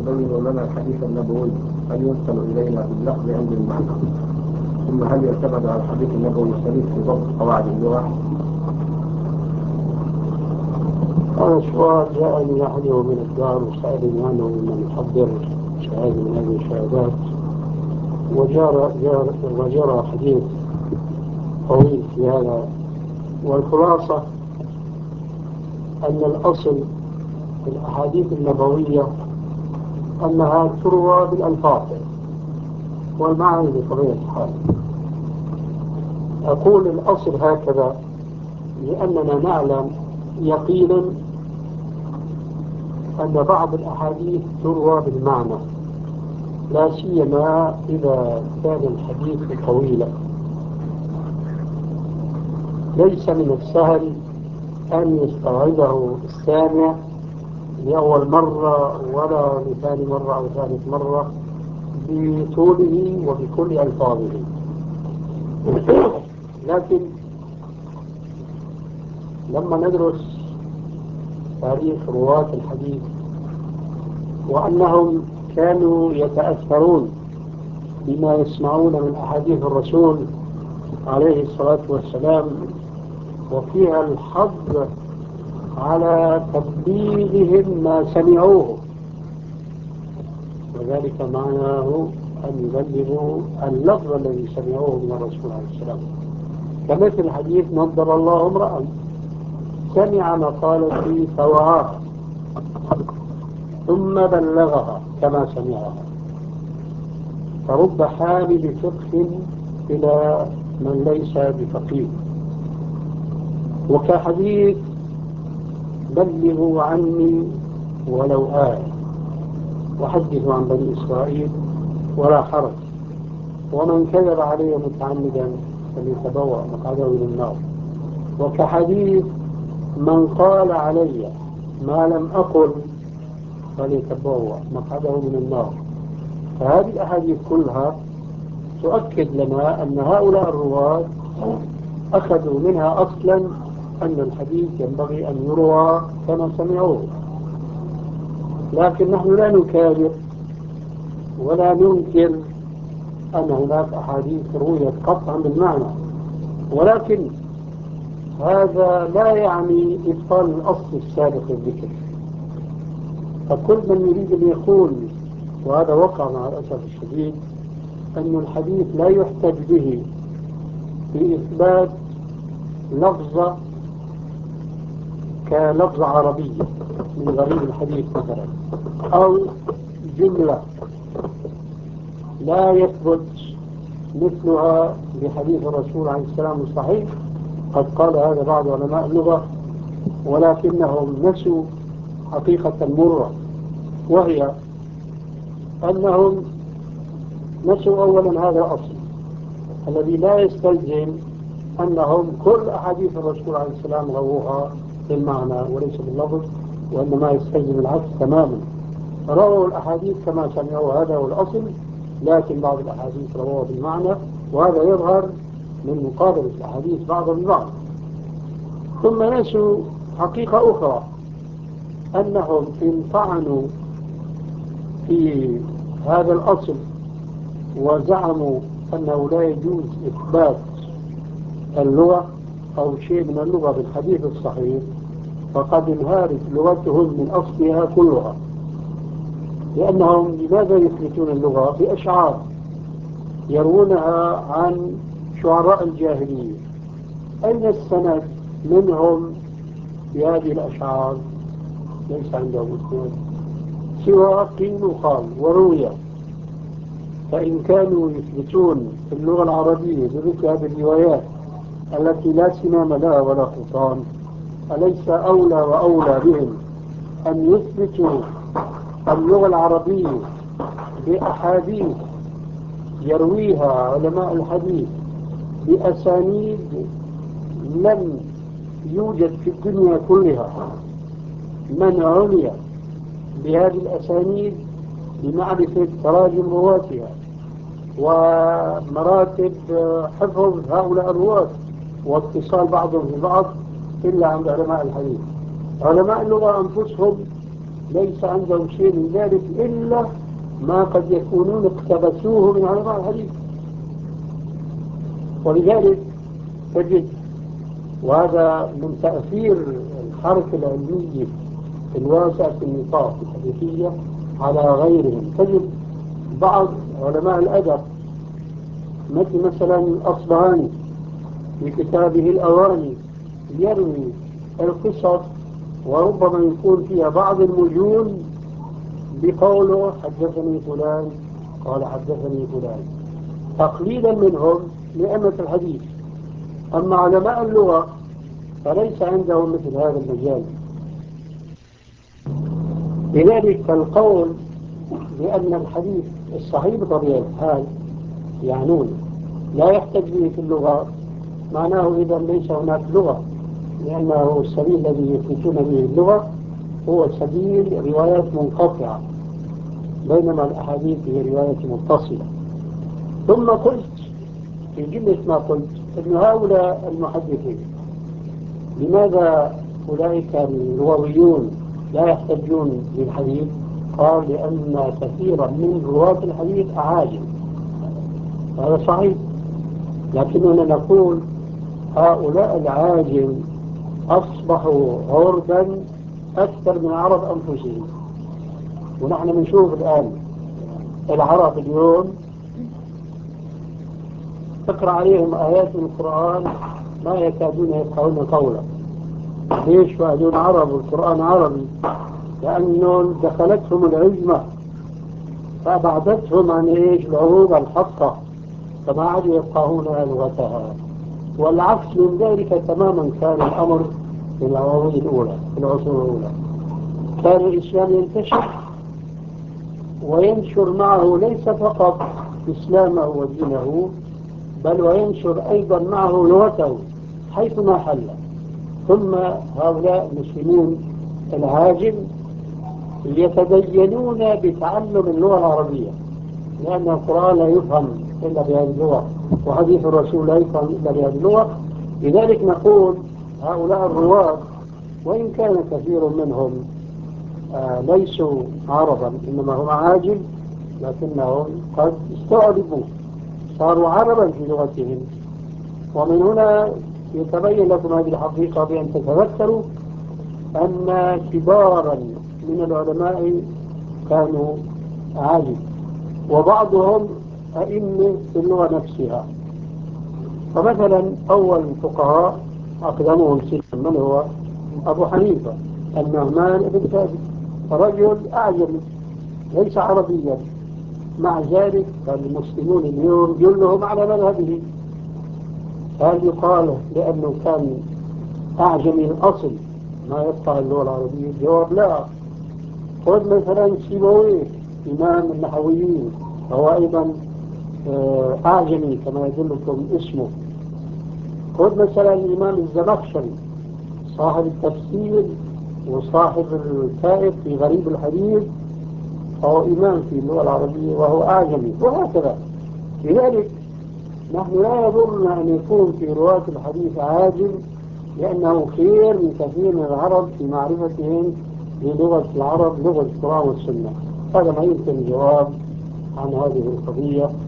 تبين لنا الحديث النبوي هل ينقل إلينا باللفظ عند المعنى، ثم هل يعتمد على الحديث النبوي الشريف في ضبط قواعد اللغة؟ هذا السؤال جاءني أحده من الدار وسألني عنه من يحضر شهادة من هذه الشهادات، وجرى حديث طويل في هذا. والخلاصة أن الأصل في الأحاديث النبوية أنها تروى بالألفاظ والمعنى بطبيعة الحال. أقول الأصل هكذا لأننا نعلم يقينا أن بعض الأحاديث تروى بالمعنى، لا سيما إذا كان الحديث طويلا. ليس من السهل أن يستوعبه السامع لأول مرة ولا لثاني مرة أو ثالث مرة بطوله وبكل ألفاظه. لكن لما ندرس تاريخ رواة الحديث وأنهم كانوا يتأثرون بما يسمعون من أحاديث الرسول عليه الصلاة والسلام، وفيها الحظ على تبليغهم ما سمعوه، وذلك معناه أن يبلغوا اللفظ الذي سمعوه من الرسول عليه السلام. كمثل حديث نضر الله امرأ سمع مقالتي فوعاها ثم بلغها كما سمعها، فرب حامل فقه إلى من ليس بفقيه. وكحديث بلغوا عني ولو آية، وحدثوا عن بني إسرائيل ولا حرج، ومن كذب علي متعمدا فليتبوأ مقعده من النار. وكحديث من قال علي ما لم أقل فليتبوأ مقعده من النار. فهذه الأحاديث كلها تؤكد لنا أن هؤلاء الرواة أخذوا منها أصلا أن الحديث ينبغي أن يروى كما سمعوه. لكن نحن لا نكابر ولا ننكر أن هناك أحاديث رويت قطعا بالمعنى، ولكن هذا لا يعني إبطال الأصل السابق الذكر. فكل من يريد أن يقول، وهذا وقع مع الأسف الشديد، أن الحديث لا يحتج به في إثبات لفظة كلفظة عربية من غريب الحديث مثلا، أو جملة لا يثبت مثلها بحديث الرسول عليه السلام الصحيح. قد قال هذا بعض علماء اللغة، ولكنهم نسوا حقيقة مرة، وهي أنهم نسوا أولا هذا الأصل الذي لا يستلزم أنهم كل أحاديث الرسول عليه السلام رووها بالمعنى وليس باللفظ، وإنما يستلزم العكس تماما. رووا الأحاديث كما سمعوا، هذا هو الأصل، لكن بعض الأحاديث رووها بالمعنى، وهذا يظهر من مقابلة الأحاديث بعضها ببعض. ثم نسوا حقيقة أخرى، أنهم إن طعنوا في هذا الأصل وزعموا أنه لا يجوز إثبات اللغة أو شيء من اللغة بالحديث الصحيح، فقد انهارت لغتهم من أصلها كلها. لأنهم لماذا يثبتون اللغة بأشعار يروونها عن شعراء الجاهلية؟ أين السند منهم في هذه الأشعار؟ ليس عندهم اسناد سوى قيل وقال وروي. فإن كانوا يثبتون في اللغة العربية بمثل هذه الروايات التي لا سمام لها ولا خطام، أليس أولى وأولى بهم أن يثبتوا اللغة العربية بأحاديث يرويها علماء الحديث بأسانيد لم يوجد في الدنيا كلها من عني بهذه الأسانيد بمعرفة تراجم رواتها ومراتب حفظ هؤلاء الرواة واتصال بعضهم ببعض إلا عند علماء الحديث؟ علماء اللغة أنفسهم ليس عندهم شيء من ذلك إلا ما قد يكونون اقتبسوه من علماء الحديث. ولذلك تجد، وهذا من تأثير الحركة العلمية الواسعة النطاق الحديثية على غيرهم، تجد بعض علماء الأدب مثلا الأصبهاني في كتابه الأواني يروي القصص وربما يكون فيها بعض المجون بقوله حدثني فلان قال حدثني فلان تقليدا منهم لأئمة الحديث. أما علماء اللغة فليس عندهم مثل هذا المجال. لذلك القول بأن الحديث الصحيح بطبيعة الحال يعنون لا يحتج به في اللغة، معناه إذا ليس هناك لغة، لأنه السبيل الذي يثبتون به اللغة هو سبيل روايات منقطعة، بينما الأحاديث هي روايات متصلة. ثم قلت في جملة ما قلت أن هؤلاء المحدثين لماذا أولئك اللغويون لا يحتجون بالحديث؟ قال لأن كثيرا من رواة الحديث أعاجم. هذا صحيح، لكننا نقول هؤلاء العاجم أصبحوا عربا أكثر من العرب أنفسهم. ونحن بنشوف الآن العرب اليوم تقرأ عليهم آيات من القرآن ما يكادون يفقهون قولا. ليش؟ فهذول عرب والقرآن عربي، لأنه دخلتهم العزمة فأبعدتهم عن إيش؟ العروض الحقة، فما عادوا يفقهون لغتها. والعكس من ذلك تماما كان الأمر في العروض الأولى، في العصور الأولى كان الإسلام ينتشر وينشر معه ليس فقط إسلامه ودينه، بل وينشر أيضا معه لغته حيثما حل. ثم هؤلاء المسلمون العاجم يتدينون بتعلم اللغة العربية، لأن القرآن لا يفهم إلا بهذه اللغة، وحديث الرسول لا يفهم إلا بهذه اللغة. لذلك نقول هؤلاء الرواة وإن كان كثير منهم ليسوا عربا إنما هم عاجم، لكنهم قد استوعبوا صاروا عربا في لغتهم. ومن هنا يتبين لكم هذه الحقيقة بأن تتذكروا أن كبارا من العلماء كانوا عاجم، وبعضهم أئمة في اللغة نفسها. فمثلا أول الفقهاء أقدمهم سنا من هو؟ أبو حنيفة النعمان بن ثابت، رجل أعجمي ليس عربيا، مع ذلك المسلمون اليوم جلهم على مذهبه. هل يقال لأنه كان أعجمي الأصل ما يفقه اللغة العربية؟ الجواب لا. خذ مثلا سيبويه إمام النحويين، هو أيضا أعجمي كما يدلكم اسمه. خذ مثلا الإمام الزمخشري صاحب التفسير وصاحب الفائق في غريب الحديث، هو إمام في اللغة العربية وهو أعجمي، وهكذا. لذلك نحن لا يضرنا أن يكون في رواة الحديث عاجم، لأنه خير من كثير من العرب في معرفتهم للغة العرب، لغة القرآن والسنة. هذا ما يمكن الجواب عن هذه القضية.